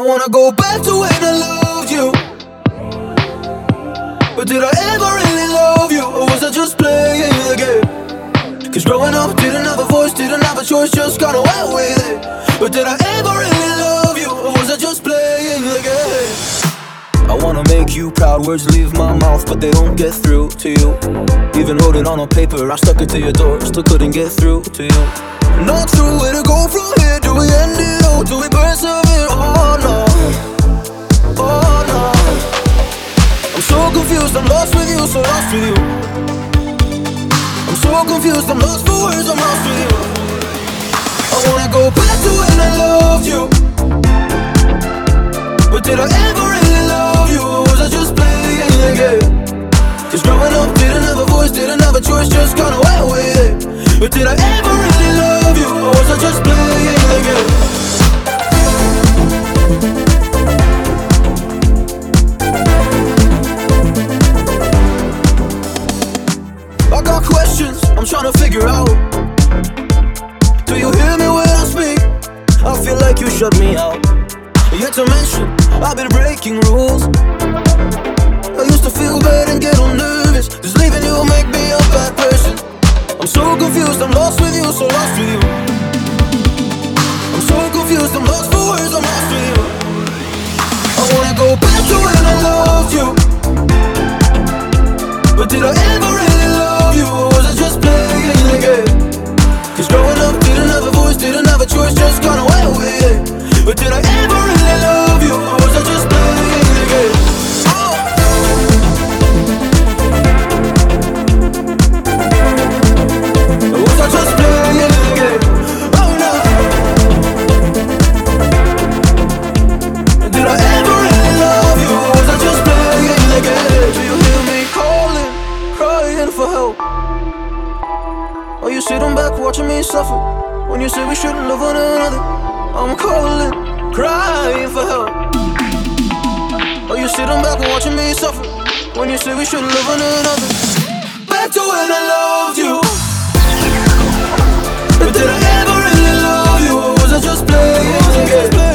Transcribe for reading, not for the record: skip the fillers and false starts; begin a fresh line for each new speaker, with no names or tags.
wanna go back to when I loved you. But did I ever really love you, or was I just playing the game? Cause growing up, didn't have a voice, didn't have a choice, just got away with it. But did I ever really love you, or was I just playing the game? I wanna make you proud, words leave my mouth, but they don't get through to you. Even wrote it on a paper, I stuck it to your door, still couldn't get through to you. Not sure where to go from here, do we end it or do we persevere? Oh no, oh no. I'm so confused, I'm lost with you, so lost with you. I'm so confused, I'm lost for words, I'm lost with you. I wanna go back to when I loved you. But did I ever really love you, or was I just playing the game? Cause growing up, didn't have a voice, didn't have a choice, just got away with it. But did I ever really love you, or was I just playing the game? I got questions, I'm trying to figure out. Do you hear me when I speak? I feel like you shut me out. Yet to mention, I've been breaking rules. I used to feel bad and get all nervous, just leaving you make me a bad person. I'm so confused, I'm lost with you, so lost with you. I'm so confused, I'm lost for words, I'm lost with you. I wanna go back to when I loved you. But did I ever really love you, or was I just playing the game? Cause growing up, didn't have a voice, didn't have a choice, just got away with it. But did I ever really love you, or was I just playing the game? Oh. Or was I just playing the game? Oh no. Did I ever really love you, or was I just playing the game? Do you hear me calling, crying for help? Are you sitting back watching me suffer when you say we shouldn't love one another? I'm calling, crying for help. Are you sitting back and watching me suffer when you say we shouldn't love one another? Back to when I loved you. But did I ever really love you, or was I just playing the game?